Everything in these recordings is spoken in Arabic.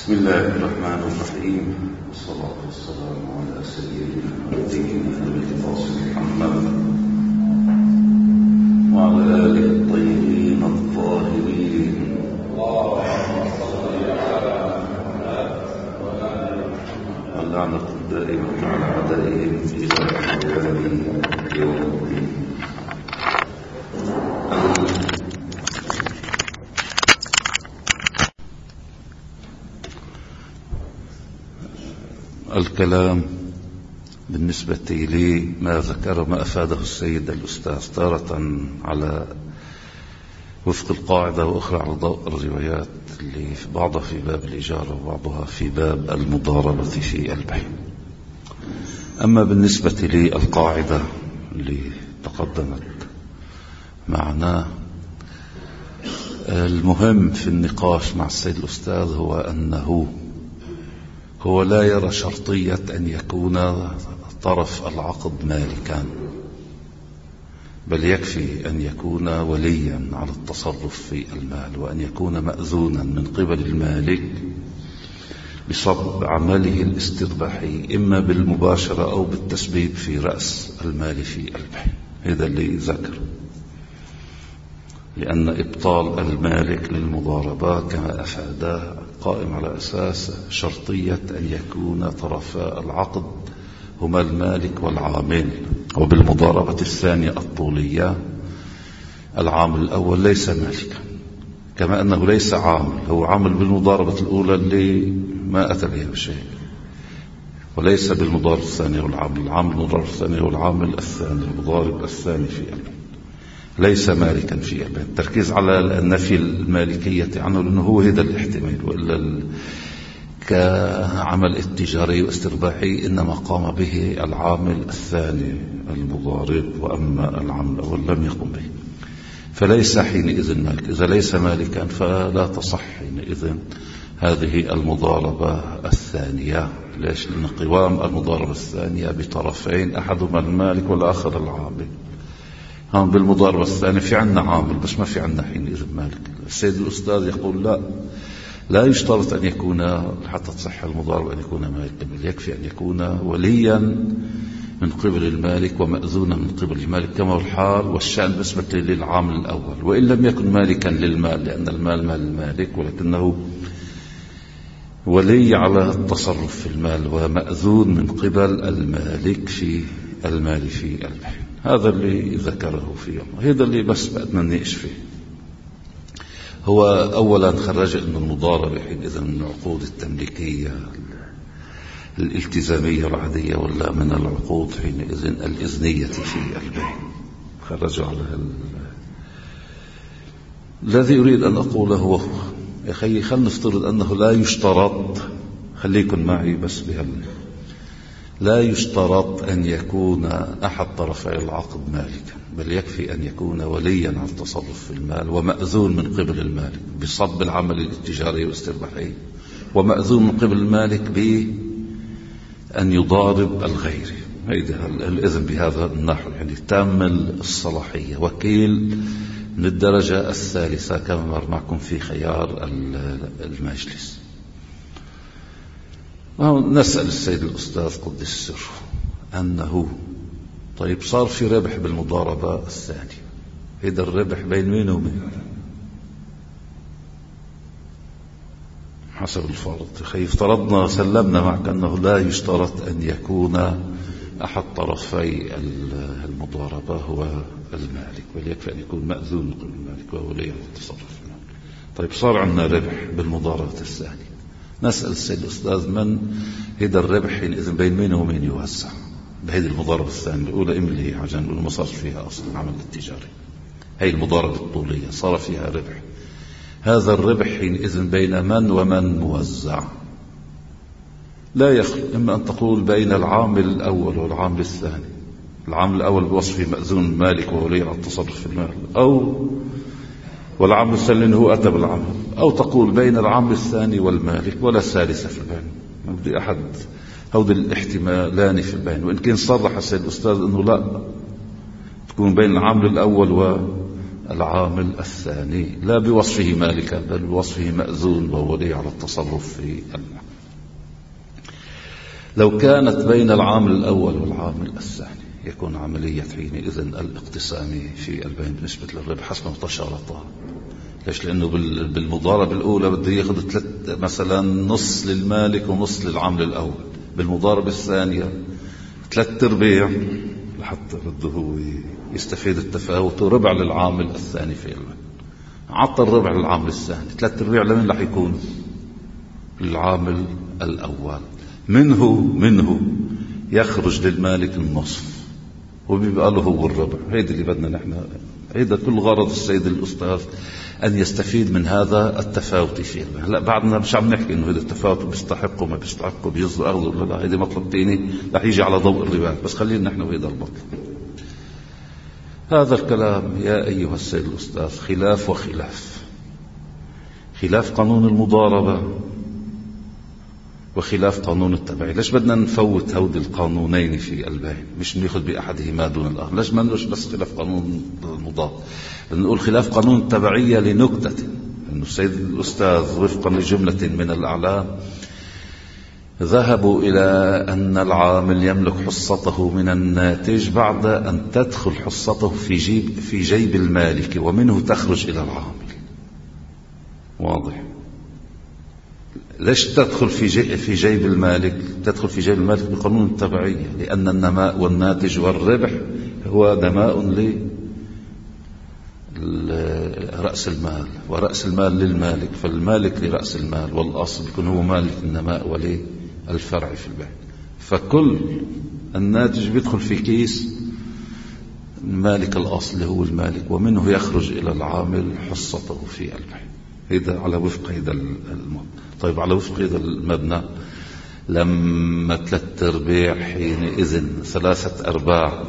بسم الله الرحمن الرحيم، والصلاة والسلام على سيدنا ونبينا القاسم محمد وعلى آله الطيبين الطاهرين، واللعنة الدائمة على أعدائهم إلى يوم الدين. الكلام بالنسبة لي ما ذكر ما أفاده السيد الأستاذ تارة على وفق القاعدة وأخرى على ضوء الروايات اللي بعضها في باب الإجارة وبعضها في باب المضاربة في البيع. أما بالنسبة لي القاعدة اللي تقدمت معنا، المهم في النقاش مع السيد الأستاذ هو أنه لا يرى شرطية أن يكون طرف العقد مالكا، بل يكفي أن يكون وليا على التصرف في المال، وأن يكون مأذونا من قبل المالك بصب عمله الاسترباحي إما بالمباشرة أو بالتسبيب في رأس المال في البيع. هذا اللي ذكر، لأن إبطال المالك للمضاربة كما أفاده قائم على أساس شرطية أن يكون طرفا العقد هما المالك والعامل. وبالمضاربة الثانية الطولية العامل الأول ليس مالكا، كما أنه ليس عامل، هو عامل بالمضاربة الأولى اللي ما أتى بها بشيء، وليس بالمضاربة الثانية والعامل. العامل المضاربة الثانية والعامل الثاني المضارب الثاني في البيع ليس مالكا في البيع. التركيز على النفي المالكية عنه لأنه هو هذا الاحتمال، وإلا كعمل التجاري واسترباحي إنما قام به العامل الثاني المضارب، وأما العامل الأول لم يقم به، فليس حينئذ مالك. إذا ليس مالكا فلا تصح حينئذ هذه المضاربة الثانية. ليش؟ لأن قوام المضاربة الثانية بطرفين، أحدهما المالك والآخر العامل. هم بالمضاربة الثانية في عنا عامل بس ما في عنا حينئذ مالك. السيد الأستاذ يقول لا يشترط أن يكون حتى تصح المضاربة أن يكون مالكا، بل يكفي أن يكون وليا من قبل المالك ومأذونا من قبل المالك، كما هو الحال والشأن بالنسبة للعامل الأول. وإن لم يكن مالكا للمال، لأن المال مال المالك، ولكنه ولي على التصرف في المال ومأذون من قبل المالك في المال في البيع. هذا اللي ذكره في يوم، هذا اللي بس بدنا نناقش فيه. هو أولا خرج أن المضاربة حينئذ من العقود التمليكية الالتزامية العادية، ولا من العقود حينئذ الإذنية في البيع. خرجوا على الذي أريد أن أقوله هو يا أخي خلينا نفترض أنه لا يشترط، خليكن معي بس لا يشترط أن يكون أحد طرفي العقد مالكا، بل يكفي أن يكون وليا على التصرف في المال ومأذون من قبل المالك بصب العمل التجاري والاسترباحي، ومأذون من قبل المالك بأن يضارب الغير. هذا الإذن بهذا النحو، يعني تام الصلاحية، وكيل من الدرجة الثالثة كما مر معكم في خيار المجلس. نسأل السيد الأستاذ قدس سره أنه طيب صار في ربح بالمضاربة الثانية، هذا الربح بين مين ومين حسب الفرض؟ افترضنا سلمنا معك أنه لا يشترط أن يكون أحد طرفي المضاربة هو المالك، بل يكفي أن يكون مأذون من قبل المالك وهو ولي التصرف. طيب صار عندنا ربح بالمضاربة الثانية، نسأل السيد الأستاذ من هذا الربح حينئذ بين مين ومين يوزع بهذه المضاربة الثانية الأولى؟ إملي عشان ما صار فيها أصلا عمل التجاري، هي المضاربة الطولية صار فيها ربح. هذا الربح حينئذ بين من ومن موزع؟ لا يخلو إما أن تقول بين العامل الأول والعامل الثاني، العامل الأول بوصفه مأذون المالك وولي على التصرف في المال، أو والعامل الثاني هو أتى بالعمل، أو تقول بين العامل الثاني والمالك ولا ثالثة في البين. ما بدي أحد هودي الاحتمالان في البين، وإن كان صرح السيد الأستاذ أنه لا تكون بين العامل الأول العامل الثاني لا بوصفه مالكا بل بوصفه مأذون وهو ولي على التصرف في المال. لو كانت بين العامل الأول والعامل الثاني يكون عملية حينئذ الاقتسام في البين بالنسبة للربح حسب ما تشارطا. ليش؟ لأنه بالمضاربة الأولى بده يأخذ مثلا نص للمالك ونص للعامل الأول. بالمضاربة الثانية 3/4 لحتى بده هو يستفيد التفاوت وربع للعامل الثاني في البين. عطى الربع للعامل الثاني، 3/4 لمن رح يكون؟ للعامل الأول. منه يخرج للمالك النصف وبيبقى له هو الربع. هيدا اللي بدنا نحن، هيدا كل غرض السيد الأستاذ أن يستفيد من هذا التفاوت في البين. لا بعدنا مش عم نحكي إنه هذا التفاوت بيستحق وما بيستحق وبيصدر أخذ ولا لا، هيدا مطلب تاني رح يجي على ضوء الربا، بس خلينا نحن بهذا المطلب. هذا الكلام يا أيها السيد الأستاذ خلاف وخلاف، خلاف قانون المضاربة وخلاف قانون التبعية. ليش بدنا نفوت هودي القانونين في البين؟ مش ناخذ بأحدهما دون الآخر. ليش ما نقولش بس خلاف قانون المضاربة؟ نقول خلاف قانون التبعية لنكتة، أن السيد الأستاذ وفقا لجملة من الأعلام ذهبوا إلى أن العامل يملك حصته من الناتج بعد أن تدخل حصته في جيب المالك ومنه تخرج إلى العامل. واضح؟ ليش تدخل في جيب المالك؟ تدخل في جيب المالك بقانون التبعية، لأن النماء والناتج والربح هو نماء لرأس المال، ورأس المال للمالك، فالمالك لرأس المال، والأصل يكون هو مالك النماء وللفرع في البيع. فكل الناتج بيدخل في كيس مالك الأصل اللي هو المالك، ومنه يخرج إلى العامل حصته في البيع. هذا على وفق هذا المبنى. طيب على وفق هذا المبنى لما 3/4 حينئذ 3/4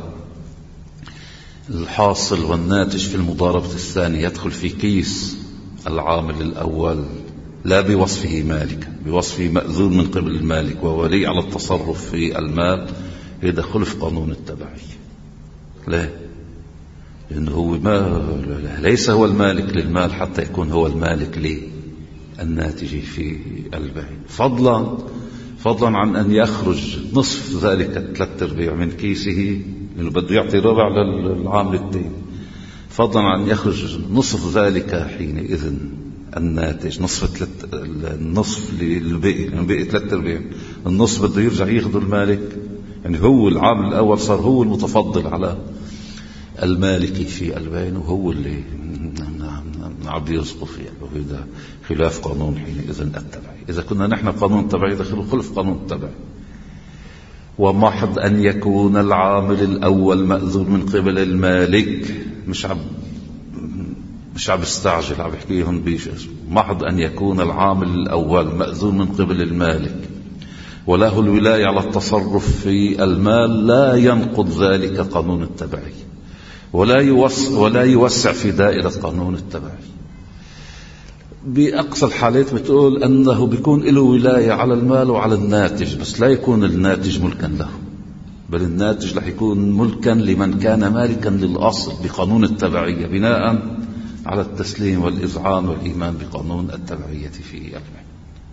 الحاصل والناتج في المضاربة الثانية يدخل في كيس العامل الأول لا بوصفه مالك، بوصفه مأذون من قبل المالك وولي على التصرف في المال. هذا خلف قانون التبعية. ليه؟ لأنه هو ليس هو المالك للمال حتى يكون هو المالك للناتج في البيع، فضلا عن أن يخرج نصف ذلك 3/4 من كيسه، لأنه بده يعطي ربع للعامل الثاني، فضلا عن أن يخرج نصف ذلك حينئذ الناتج، النصف الباقي 3/4 النصف بده يرجع ياخذ المالك. يعني هو العامل الأول صار هو المتفضل على المالك في البين، وهو اللي عم يسقط فيه. وهذا خلاف قانون حينئذ التبعي. إذا كنا نحن قانون التبعي دخل خلف قانون التبعي. ومحض أن يكون العامل الأول مأذون من قبل المالك، مش عم استعجل، عم بحكيهم محض أن يكون العامل الأول مأذون من قبل المالك وله الولاية على التصرف في المال، لا ينقض ذلك قانون التبعي ولا يوسع في دائرة قانون التبعي. بأقصى الحالات بتقول أنه بيكون له ولاية على المال وعلى الناتج، بس لا يكون الناتج ملكا له، بل الناتج رح يكون ملكا لمن كان مالكا للأصل بقانون التبعية، بناء على التسليم والإذعان والإيمان بقانون التبعية في البيع.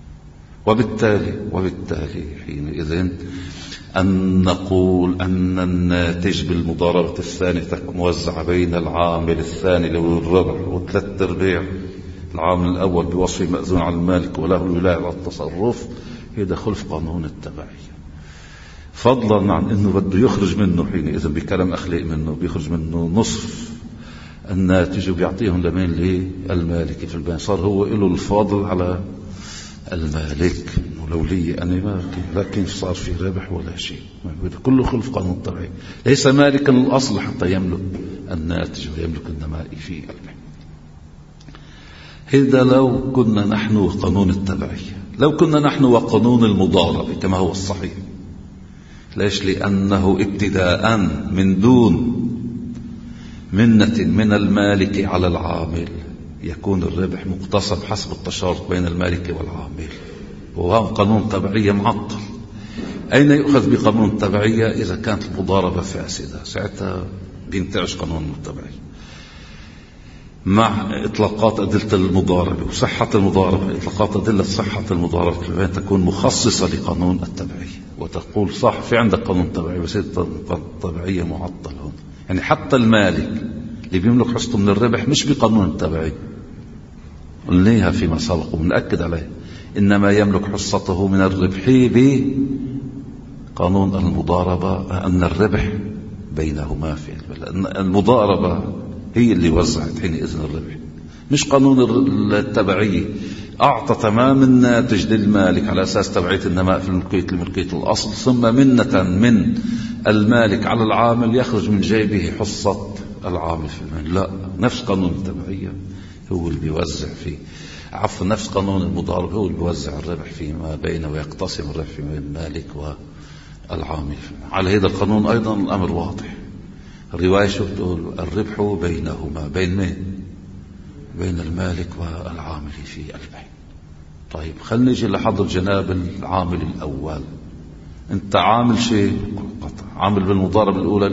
وبالتالي حينئذ أن نقول أن الناتج بالمضاربة الثانية موزع بين العامل الثاني له الربع و3/4 العامل الأول بوصف مأذون على المالك وله الولاية على التصرف. هذا خلف قانون التبعية، فضلا عن أنه بده يخرج منه حينئذ بكلام أخلاق منه بيخرج منه نصف الناتج وبيعطيهم لمين للمالك في البيع. صار هو له الفاضل على المالك، ولو لي أنا لكن صار في ربح ولا شيء. كله خلف قانون التبعية. ليس مالكا الأصل حتى يملك الناتج ويملك النماء في البيع. هذا لو كنا نحن وقانون التبعية. لو كنا نحن وقانون المضاربة كما هو الصحيح. ليش؟ لأنه ابتداء من دون منة من المالك على العامل يكون الربح مقتصب حسب التشارط بين المالك والعامل، وهو قانون تبعية معطل. أين يؤخذ بقانون التبعية؟ إذا كانت المضاربة فاسدة، ساعتها بينتعش قانون التبعية. مع إطلاقات أدلة المضاربة وصحة المضاربة. إطلاقات أدلة صحة المضاربة تكون مخصصة لقانون التبعية، وتقول صح في عندك قانون تبعية بس التبعية معطل هون. يعني حتى المالك اللي بيملك حصته من الربح مش بقانون التبعية، قلناها فيما سبق وبنأكد عليه، إنما يملك حصته من الربح بقانون المضاربة، أن الربح بينهما في المضاربة هي اللي وزعت حينئذ الربح، مش قانون التبعية. أعطى تمام الناتج للمالك على أساس تبعية النماء في الملكية الأصل، ثم منة من المالك على العامل يخرج من جيبه حصة العامل في المال. لا، نفس قانون التبعية هو اللي بيوزع فيه، عفوا نفس قانون المضاربة هو اللي بيوزع الربح فيما بينه ويقتسم الربح فيما بين المالك والعامل. على هذا القانون أيضا الأمر واضح. الرواية شو بتقول؟ الربح بينهما، بين مين؟ بين المالك والعامل في البيع. طيب خلينا نيجي لحضر جناب العامل الأول. أنت عامل شيء قطع، عامل بالمضاربة الأولى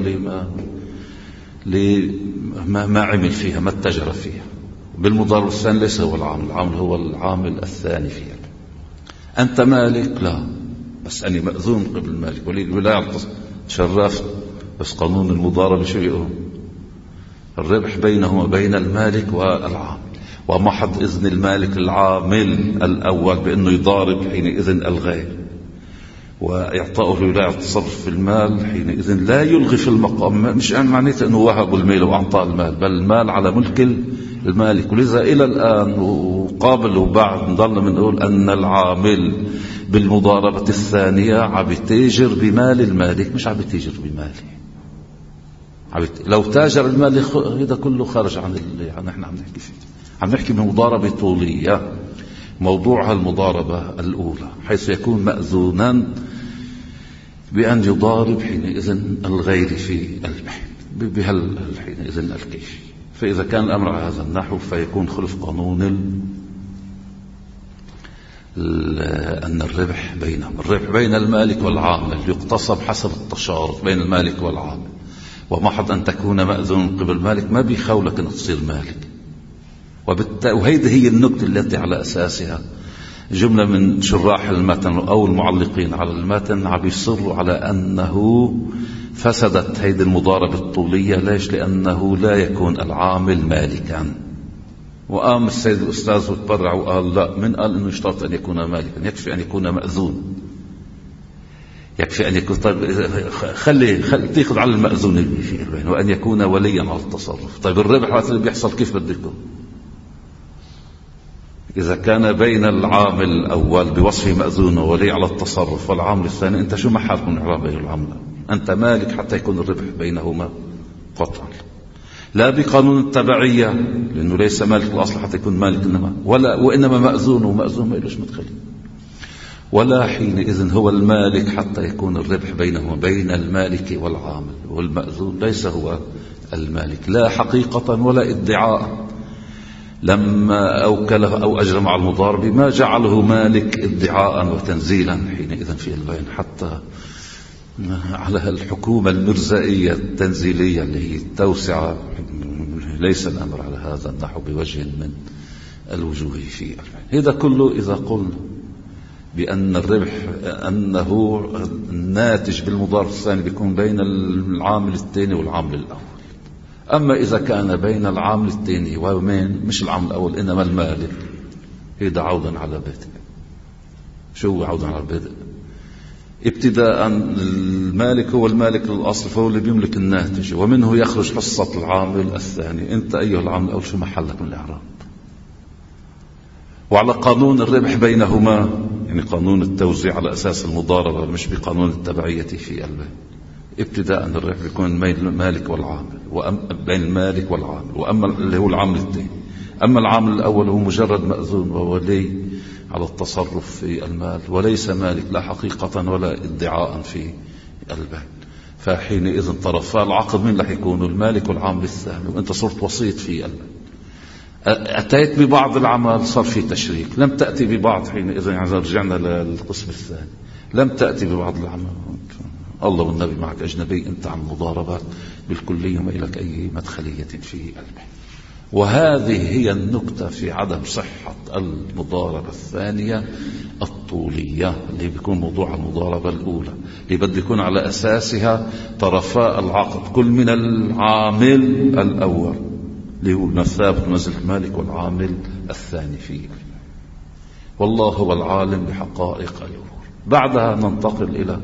اللي ما عمل فيها، ما اتجر فيها. بالمضاربة الثانية ليس هو العامل هو العامل الثاني فيها. أنت مالك؟ لا، بس أنا مأذون قبل المالك ولا تشرفت، بس قانون المضاربة شو يقول؟ الربح بينهما بين المالك والعامل، ومحض إذن المالك العامل الأول بأنه يضارب حينئذ الغير، وإعطاؤه لولاية التصرف في المال حينئذ لا يلغي في المقام. مش معناته أنه وهب المال وأعطاه المال، بل المال على ملك المالك. ولذا إلى الآن وقابل وبعد نضل منقول أن العامل بالمضاربة الثانية عم يتاجر بمال المالك، مش عم يتاجر بماله. لو تاجر المال هذا كله خارج عن اللي نحن عم نحكي فيه. عم نحكي بمضاربة طولية، موضوعها المضاربة الأولى، حيث يكون مأذونا بأن يضارب حينئذ الغير في البيع حينئذ الكيفي. فإذا كان الأمر على هذا النحو فيكون خلف قانون أن الربح بينهم، الربح بين المالك والعامل يقتصب حسب التشارط بين المالك والعامل، ومحض أن تكون مأذون قبل المالك ما بيخولك أن تصير مالك. وهيدي هي النقطة التي على أساسها جملة من شراح المتن أو المعلقين على المتن عم يصروا على أنه فسدت هيدي المضاربة الطولية. ليش؟ لأنه لا يكون العامل مالكا. وقام السيد الأستاذ وتبرع وقال لا، من قال أنه يشترط أن يكون مالكا؟ يكفي أن يكون مأذون، يكفي أن يكون. طيب خلي تأخذ على المأذون اللي في البين، وأن يكون وليا على التصرف. طيب الربح وقت اللي بيحصل كيف بدكم؟ إذا كان بين العامل الأول بوصفه مأذون وولي على التصرف والعامل الثاني، أنت شو محلك من إعراب العامل؟ أنت مالك حتى يكون الربح بينهما قطعا، لا بقانون التبعية لأنه ليس مالك الأصل حتى يكون مالك، وإنما مأذون، ومأذون ما إلوش مدخلين، ولا حينئذ هو المالك حتى يكون الربح بينهما بين المالك والعامل، والمأذون ليس هو المالك لا حقيقة ولا ادعاء. لما أوكله أو أجرم على المضارب ما جعله مالك ادعاء وتنزيلا حينئذ في البين، حتى على الحكومة المرزائية التنزيلية اللي هي التوسعة. ليس الأمر على هذا النحو بوجه من الوجوه في البين. هذا كله إذا قلنا بأن الربح أنه الناتج بالمضارب الثاني بيكون بين العامل الثاني والعامل الأول. أما إذا كان بين العامل الثاني ومين مش العامل الأول إنما المالك، هذا عودا على بدء. شو عودا على بدء؟ ابتداء المالك هو المالك للأصل، فهو اللي بيملك الناتج، ومنه يخرج حصة العامل الثاني. أنت أيها العامل الأول شو محلك من الإعراب؟ وعلى قانون الربح بينهما، يعني قانون التوزيع على أساس المضاربة مش بقانون التبعية في البيع. ابتداء الربح بيكون بين المالك والعامل، بين المالك والعامل، وأما اللي هو العامل الثاني. أما العامل الأول هو مجرد مأذون وولي على التصرف في المال، وليس مالك لا حقيقة ولا ادعاء في البيع. فحينئذ طرفا العقد من رح يكونوا المالك والعامل الثاني، وأنت صرت وسيط في البيع. أتيت ببعض العمل صار في تشريك، لم تأتي ببعض. حينئذ يعني رجعنا للقسم الثاني، لم تأتي ببعض العمل. الله والنبي معك أجنبي، أنت عن مضاربات بالكلية وما إلك أي مدخلية في البيع. وهذه هي النكتة في عدم صحة المضاربة الثانية الطولية اللي بيكون موضوع المضاربة الأولى، اللي بده يكون على أساسها طرفاء العقد كل من العامل الأول اللي هو الثابت منزلة المالك والعامل الثاني فيه. والله هو العالم بحقائق الأمور. بعدها ننتقل إلى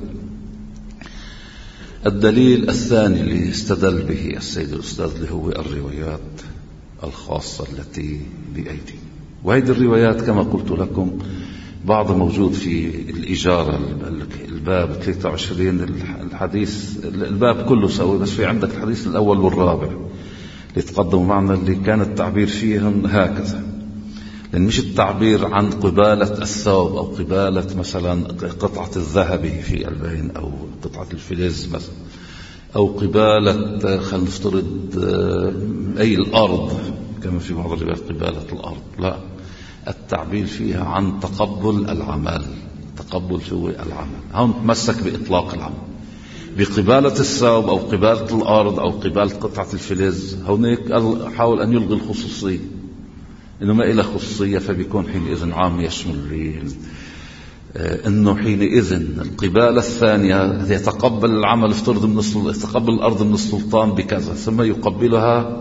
الدليل الثاني اللي استدل به السيد الأستاذ، اللي هو الروايات الخاصة التي بأيدي. وهذه الروايات كما قلت لكم بعض موجود في الإجارة، الباب 23 الحديث، الباب كله سوي، بس في عندك الحديث الأول والرابع اللي تقدموا معنا، اللي كان التعبير فيهم هكذا، لأن مش التعبير عن قبالة الثوب أو قبالة مثلا قطعة الذهب في البين أو قطعة الفلز مثلا، أو قبالة خلينا نفترض أي الأرض كما في بعض الروايات قبالة الأرض، لا، التعبير فيها عن تقبل العمل، تقبل هو العمل. هون تمسك بإطلاق العمل بقبالة الثوب أو قبالة الأرض أو قبالة قطعة الفلز. هونيك حاول أن يلغي الخصوصية، إنه ما إلى خصوصية، فبيكون حينئذ عام يشمل إنه حينئذ القبالة الثانية يتقبل العمل، افترض يتقبل الأرض من السلطان بكذا ثم يقبلها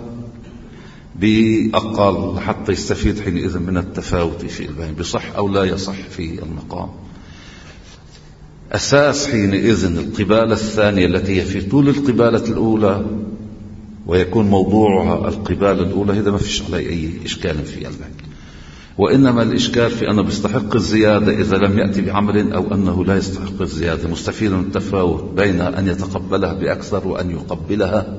بأقل حتى يستفيد حينئذ من التفاوت في البين، بصح أو لا يصح في المقام. أساس حينئذ القبالة الثانية التي هي في طول القبالة الأولى ويكون موضوعها القبالة الأولى، هذا ما فيش عليه أي إشكال في البين، وإنما الإشكال في أنه بيستحق الزيادة إذا لم يأتي بعمل، أو أنه لا يستحق الزيادة، مستفيد من التفاوت بين أن يتقبلها بأكثر وأن يقبلها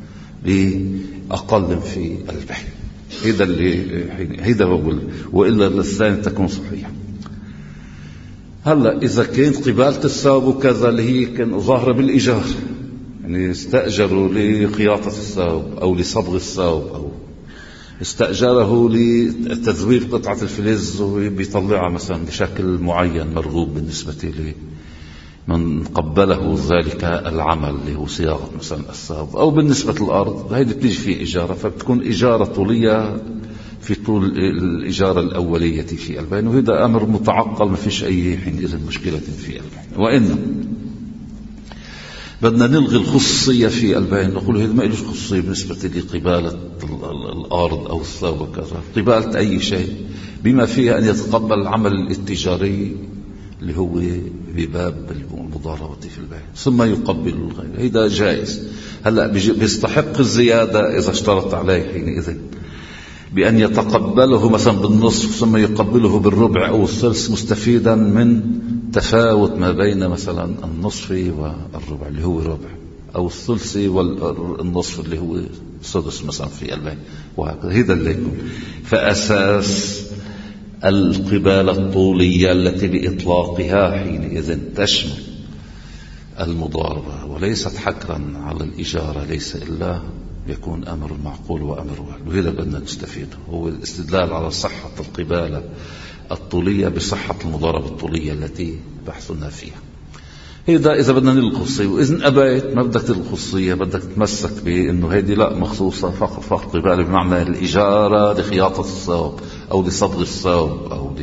بأقل في البين. هذا اللي هذا بقول، وإلا الثاني تكون صحيحة. هلا إذا كانت قبالة الثوب وكذا اللي هي كان ظاهرة بالإيجار، يعني استأجروا لخياطة الثوب أو لصبغ الثوب أو استأجره لتذويب قطعة الفلز وبيطلعها مثلا بشكل معين مرغوب بالنسبة لمن قبله ذلك العمل اللي هو صياغة مثلا الثوب، أو بالنسبة للأرض هيدي بتيجي فيه إجارة، فبتكون إجارة طولية في طول الإجارة الأولية في البين، وهذا أمر متعقل ما فيش أي حينئذ مشكلة في البين. وإن بدنا نلغي الخصوصية في البين، نقول هذا ما إلوش خصوصية بالنسبة لقبالة الأرض أو الثوب وكذا، قبالة أي شيء بما فيها أن يتقبل العمل الاتجاري اللي هو بباب المضاربة في البين ثم يقبل الغير، هذا جائز. هلأ بيستحق الزيادة إذا اشترط عليه حينئذ بأن يتقبله مثلا بالنصف ثم يقبله بالربع أو الثلث، مستفيدا من تفاوت ما بين مثلا النصف والربع اللي هو ربع، أو الثلث والنصف اللي هو سدس مثلا في البين، وهكذا. هذا اللي يكون فأساس القبالة الطولية التي بإطلاقها حينئذ تشمل المضاربة وليست حكرا على الإجارة، ليس إلا يكون أمر معقول وأمر واحد. وهذا بدنا نستفيده، هو الاستدلال على صحة القبالة الطولية بصحة المضاربة الطولية التي بحثنا فيها. هذا إذا بدنا نلغي الخصوصية، وإذن أبيت ما بدك تلغي الخصوصية، بدك تمسك بأنه هذه لا مخصوصة فقط قبالة بمعنى الإجارة لخياطة الثوب أو لصبغ الثوب أو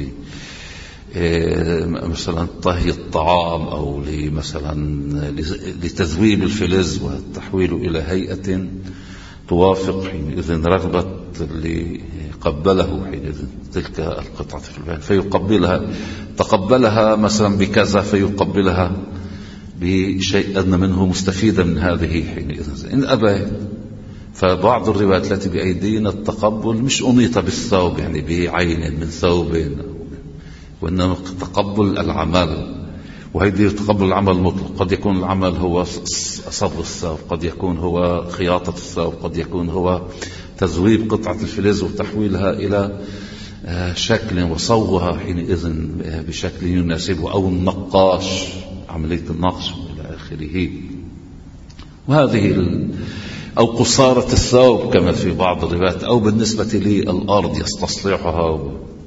مثلا طهي الطعام أو مثلا لتذويب الفلز وتحويله إلى هيئة توافق حينئذ رغبة اللي قبله حينئذ تلك القطعة في البين، فيقبلها، تقبلها مثلا بكذا فيقبلها بشيء أدنى منه مستفيدا من هذه حينئذ. إن أبى، فبعض الروايات التي بأيدينا التقبل مش أنيط بالثوب يعني بعين من ثوب، وإنما تقبل العمل، وهيدي تقبل العمل المطلق. قد يكون العمل هو صبغ الثوب، قد يكون هو خياطة الثوب، قد يكون هو تذويب قطعة الفلز وتحويلها إلى شكل وصوغها حينئذ بشكل يناسبه، أو النقاش عملية النقش إلى آخره. وهذه أو قصارة الثوب كما في بعض الروايات، أو بالنسبة للأرض يستصلحها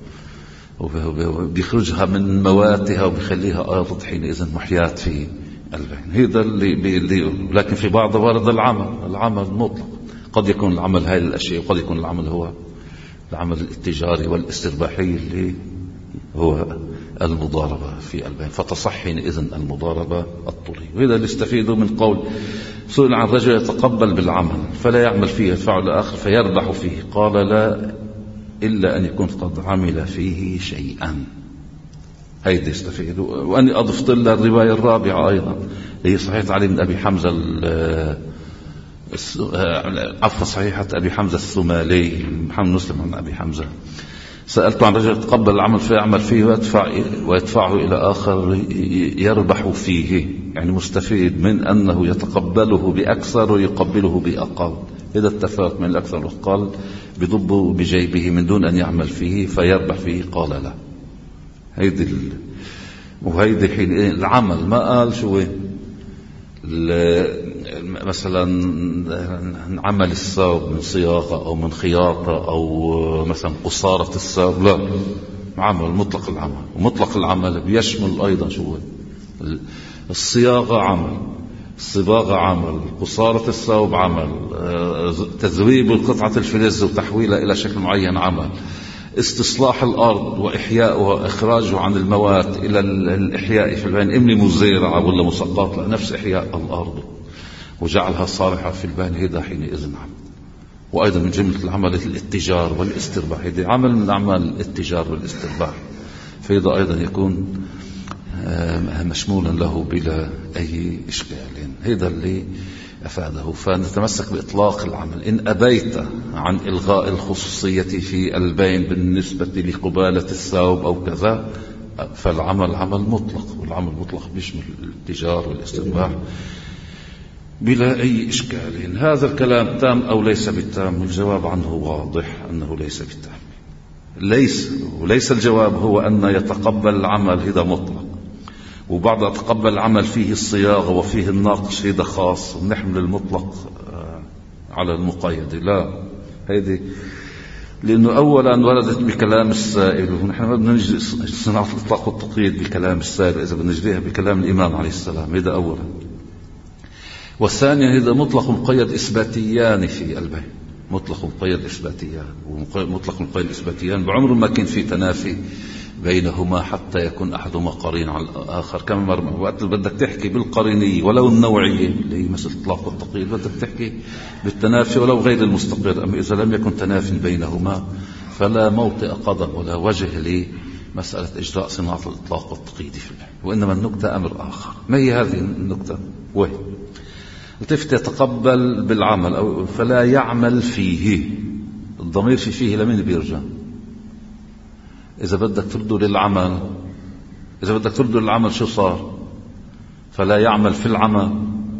وبيخرجها من مواتها وبيخليها أرض حينئذ محيات في البين. هذا اللي لكن في بعض ورد العمل مطلق، قد يكون العمل هاي الأشياء، وقد يكون العمل هو العمل التجاري والاسترباحي اللي هو المضاربة في البيع، فتصح حينئذ المضاربة الطولية. وهذا اللي استفيده من قول سئل عن رجل يتقبل بالعمل فلا يعمل فيه يدفع لآخر فيربح فيه، قال لا إلا أن يكون قد عمل فيه شيئا. هيدا يستفيده. وأني أضفت له الرواية الرابعة أيضا هي صحيحة علي بن أبي حمزة صحيحة أبي حمزة الثمالي محمد مسلم عن أبي حمزة، سألت عن رجل يتقبل العمل فيعمل فيه ويدفعه إلى آخر يربح فيه، يعني مستفيد من أنه يتقبله بأكثر ويقبله بأقل. إذا التفات من الأكثر والأقل بضبه بجيبه من دون أن يعمل فيه فيربح فيه، قال لا. وهيدي حين العمل ما قال شو مثلا عمل الثوب من صياغة أو من خياطة أو مثلا قصارة الثوب، لا، عمل مطلق العمل. ومطلق العمل بيشمل أيضا شو الصياغة عمل، الصباغة عمل، قصارة الثوب عمل، تذويب القطعة الفلز وتحويلها إلى شكل معين عمل، استصلاح الأرض وإحياءها وإخراجه عن الموات إلى الإحياء في البين، إملي مزيرعة ولا مسقط نفس إحياء الأرض وجعلها صالحة في البين، هذا حينئذ عمل. وأيضا من جملة العمل الاتجار والاسترباح، هذا عمل من أعمال الاتجار والاسترباح، فإذا أيضا يكون مشمولا له بلا أي إشكال. هذا اللي أفاده. فنتمسك بإطلاق العمل. إن أبيت عن إلغاء الخصوصية في البين بالنسبة لقبالة الثوب أو كذا فالعمل عمل مطلق، والعمل مطلق بيشمل الاتجار والاسترباح بلا أي إشكال. هذا الكلام تام أو ليس بالتام؟ الجواب عنه واضح أنه ليس بالتام. وليس الجواب هو أن يتقبل العمل هذا مطلق، وبعد يتقبل العمل فيه الصياغة وفيه النقش هذا خاص، ونحمل المطلق على المقيد. لا، هيدي لأنه أولا وردت بكلام السائل، ونحن ما بدنا نجري صناعة الإطلاق والتقييد بكلام السائل إذا بدنا نجريها بكلام الإمام عليه السلام، هذا أولا. والثانيا هذا مطلق مقيد إثباتيان في البيع، مطلق مقيد إثباتيان، ومطلق مقيد إثباتيان بعمر ما كان في تنافي بينهما حتى يكون أحدهما قرين على الآخر. كما مرمى وقت بدك تحكي بالقرينية ولو النوعية اللي هي مثل الإطلاق والتقييد بدك تحكي بالتنافي ولو غير المستقر. أما إذا لم يكن تنافي بينهما فلا موطئ قدم ولا وجه لمسألة إجراء صناعة الإطلاق والتقييد في البيع. وإنما النكتة أمر آخر. ما هي هذه النكتة؟ وهي التفت يتقبل بالعمل أو فلا يعمل فيه. الضمير فيه لمين بيرجع؟ إذا بدك ترده للعمل، إذا بدك ترده للعمل شو صار؟ فلا يعمل في العمل،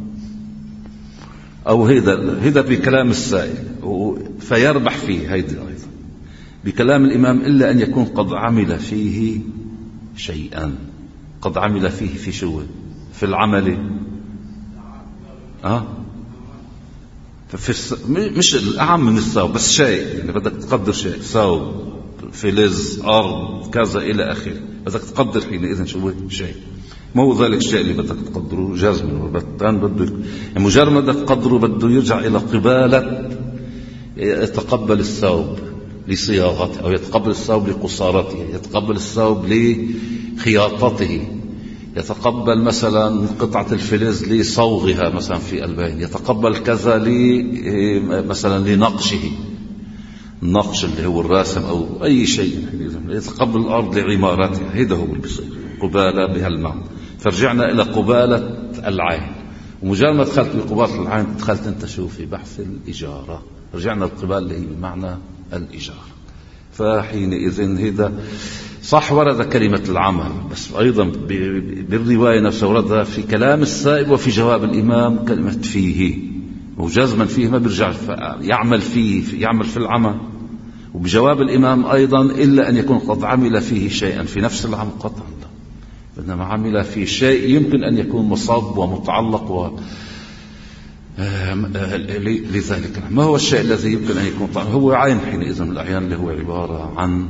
أو هيدا بكلام السائل فيربح فيه. هيدا أيضا بكلام الإمام إلا أن يكون قد عمل فيه شيئا. قد عمل فيه في شو؟ في العمل مش الأعم من الثوب بس شيء، يعني بدك تقدر شيء، ثوب، فلز، أرض، كذا إلى آخره، بدك تقدر حينئذ شو شيء. مو ذلك الشيء اللي بدك تقدره جازما وبتان بده يعني مجرد بدك تقدره بده يرجع إلى قبالة يتقبل الثوب لصياغته، أو يتقبل الثوب لقصارته، يتقبل الثوب لخياطته، يتقبل مثلا قطعة الفلز لصوغها مثلا في البين، يتقبل كذا مثلا لنقشه، النقش اللي هو الراسم أو أي شيء، يتقبل الأرض لعمارتها. هذا هو اللي بيصير قبالة بهالمعنى. فرجعنا إلى قبالة العين، ومجرد ما دخلت بقبالة العين دخلت أنت شو في بحث الإجارة، رجعنا القبالة اللي هي بمعنى الإجارة. فحينئذ هذا صح ورد كلمة العمل، بس أيضا بالرواية نفسها ورد في كلام السائب وفي جواب الإمام كلمة فيه، وجزما فيه ما بيرجع يعمل فيه، يعمل في العمل. وبجواب الإمام أيضا إلا أن يكون قد عمل فيه شيئا في نفس العمل قطعا، إنما عمل فيه شيء يمكن أن يكون مصاب ومتعلق لذلك. ما هو الشيء الذي يمكن أن يكون طعم؟ هو عين حينئذ من الأعيان اللي هو عبارة عن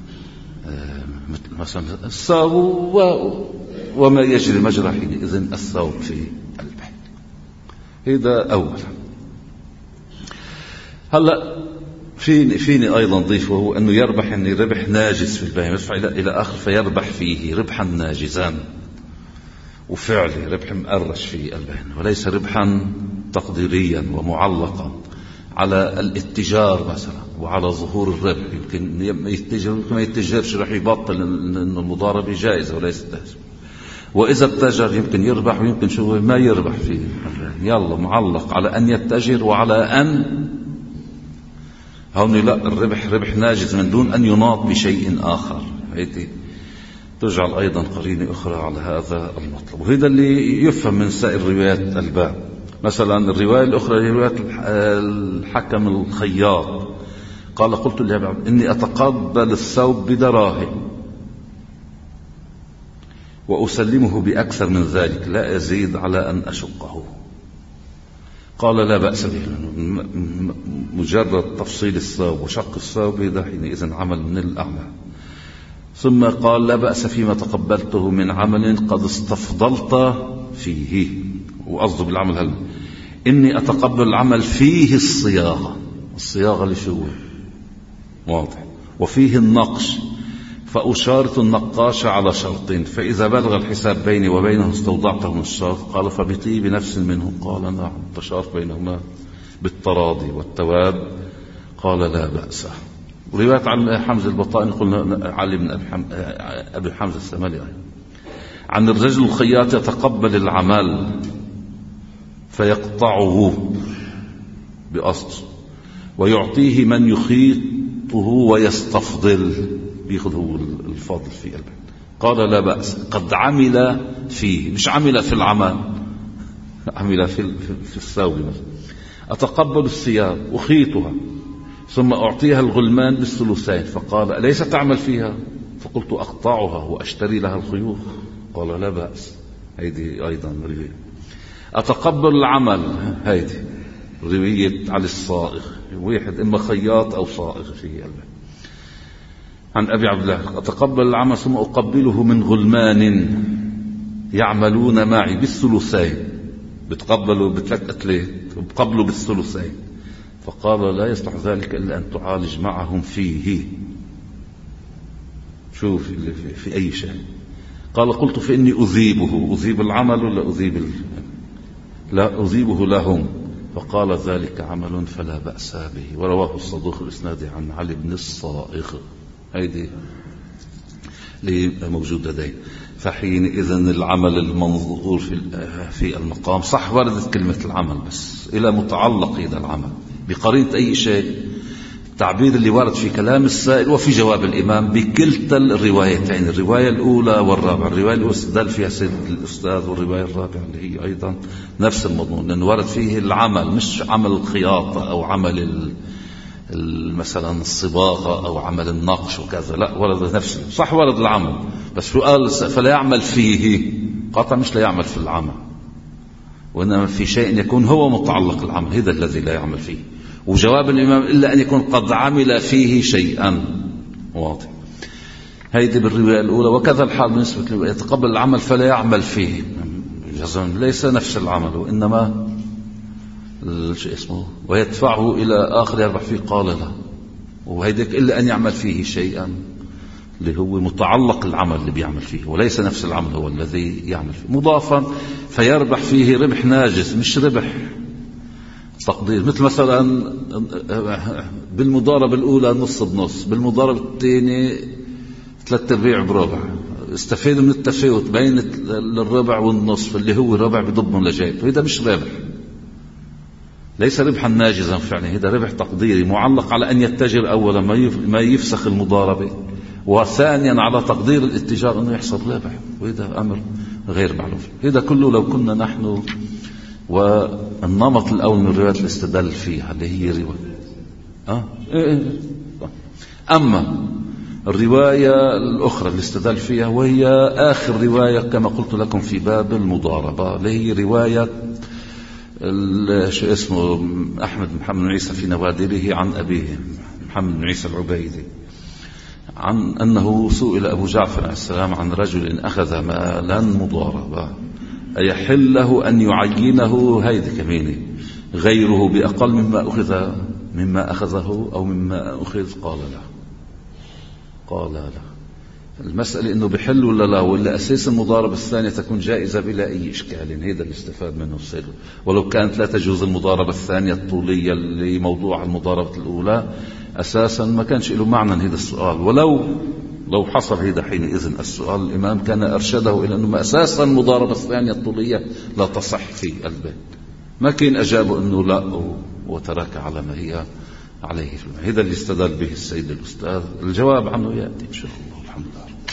مثلا الثوب وما يجري مجرى حينئذ الثوب في البيت. هذا أولا. هلا فيني أيضا ضيف، وهو أنه يربح يعني ربح ناجز في البهيمة، يدفع إلى آخر فيربح فيه ربحا ناجزا وفعلي، ربح مقرش في البهيمة، وليس ربحا تقديريا ومعلقا على الاتجار مثلا وعلى ظهور الربح. يمكن يتجر ويمكن ما يتجرش، رح يبطل إنه المضاربة جائزة وليست تهزم. وإذا اتجر يمكن يربح ويمكن شو ما يربح فيه. يلا معلق على أن يتجر وعلى أن هون لا، الربح ربح ناجز من دون أن يناط بشيء آخر. هيدي تجعل أيضا قرينة أخرى على هذا المطلب، وهذا اللي يفهم من سائر روايات الباب. مثلا الرواية الأخرى رواية الحكم الخياط قال قلت لأبي عبد إني أتقبل الثوب بدراهم وأسلمه بأكثر من ذلك لا أزيد على أن أشقه. قال لا بأس به، مجرد تفصيل الثوب وشق الثوب هذا حينئذ عمل من الأعمال. ثم قال لا بأس فيما تقبلته من عمل قد استفضلت فيه، وقصده بالعمل هل إني أتقبل العمل فيه الصياغة، الصياغة اللي شو واضح، وفيه النقش، فأشارت النقاش على شرطين، فإذا بلغ الحساب بيني وبينه استوضعته من الشرط. قال فبطيب نفس منه. قال نعم، تشار بينهما بالتراضي والتواد. قال لا بأس. ورواية عن حمزة البطائن قلنا علي بن أبي حمزة السمالي عن الرجل الخياط يتقبل العمل فيقطعه بقصد ويعطيه من يخيطه ويستفضل، بيأخذ هو الفضل في قلبه. قال لا بأس، قد عمل فيه، مش عمل في العمل، عمل في الثوب مثلا. أتقبل الثياب أخيطها ثم أعطيها الغلمان بالثلثين. فقال أليس تعمل فيها؟ فقلت أقطعها وأشتري لها الخيوط. قال لا بأس. هيدي أيضا رواية. أتقبل العمل، هيدي رواية على الصائغ، واحد إما خياط أو صائغ في قلبه. عن أبي عبد الله أتقبل العمل ثم أقبله من غلمان يعملون معي بالثلثين، بتقبلوا بثلاث أتلات وبقبلوا بالثلثين. فقال لا يصلح ذلك إلا أن تعالج معهم فيه. شوف في أي شيء. قال قلت فإني أذيب العمل ولا لا أذيبه لهم. فقال ذلك عمل فلا بأس به. ورواه الصدوق الإسنادي عن علي بن الصائغ. هيدي اللي موجود لدي. فحينئذ العمل المنظور في المقام صح وردت كلمة العمل بس إلى متعلق إذا العمل بقرينة أي شيء. التعبير اللي ورد في كلام السائل وفي جواب الإمام بكلتا الروايتين، الرواية الأولى والرابعة. الرواية الأولى استدل فيها سيد الأستاذ، والرواية الرابعة اللي هي أيضا نفس المضمون، لأنه ورد فيه العمل مش عمل الخياطة أو عمل مثلا الصباغة أو عمل النقش وكذا، لا ورد نفسه صح ورد العمل بس شو قال فلا يعمل فيه، قطع مش لا يعمل في العمل، وإنما في شيء يكون هو متعلق العمل، هذا الذي لا يعمل فيه. وجواب الإمام إلا أن يكون قد عمل فيه شيئا واضح. هيدي بالرواية الأولى. وكذا الحال بالنسبة له يتقبل العمل فلا يعمل فيه، ليس نفس العمل وإنما شيء اسمه ويدفعه إلى آخر يربح فيه. قال لا، وهيدك إلا أن يعمل فيه شيئا اللي هو متعلق العمل اللي بيعمل فيه، وليس نفس العمل هو الذي يعمل فيه، مضافا فيربح فيه ربح ناجز مش ربح تقدير. مثل مثلا بالمضاربة الأولى نص بنص، بالمضاربة الثانية 3/4 بربع، استفيدوا من التفاوت بين الربع والنصف اللي هو الربع بضمن لجيب، وهذا مش ربح، ليس ربحا ناجزا فعلا، هذا ربح تقديري معلق على أن يتجر أولا ما يفسخ المضاربة، وثانيا على تقدير الاتجار أنه يحصل ربح، وهذا أمر غير معلوم. هذا كله لو كنا نحن والنمط الأول من الروايات اللي استدل فيها اللي هي رواية أما الرواية الأخرى اللي استدل فيها وهي آخر رواية كما قلت لكم في باب المضاربة، اللي هي رواية شو اسمه أحمد محمد بن عيسى في نوادره عن أبيه محمد بن عيسى العبيدي عن أنه سئل أبو جعفر عليه السلام عن رجل أخذ مالا مضاربة أيحل له أن يعينه هيدي كميني غيره بأقل مما أخذ مما أخذه أو مما أخذ؟ قال لا. المسألة إنه بحل ولا لا، ولا أساس المضاربة الثانية تكون جائزة بلا أي إشكال. هذا اللي استفاد منه السيد. ولو كانت لا تجوز المضاربة الثانية الطولية اللي موضوع المضاربة الأولى أساسا ما كانش له معنى هذا السؤال. لو حصل هذا حينئذ السؤال الإمام كان أرشده إلى أنه أساسا المضاربة الثانية الطولية لا تصح في البيت، ما كان أجابه أنه لا وترك على ما هي عليه. هذا اللي استدل به السيد الأستاذ. الجواب عنه يأتي إن شاء الله. الحمد لله.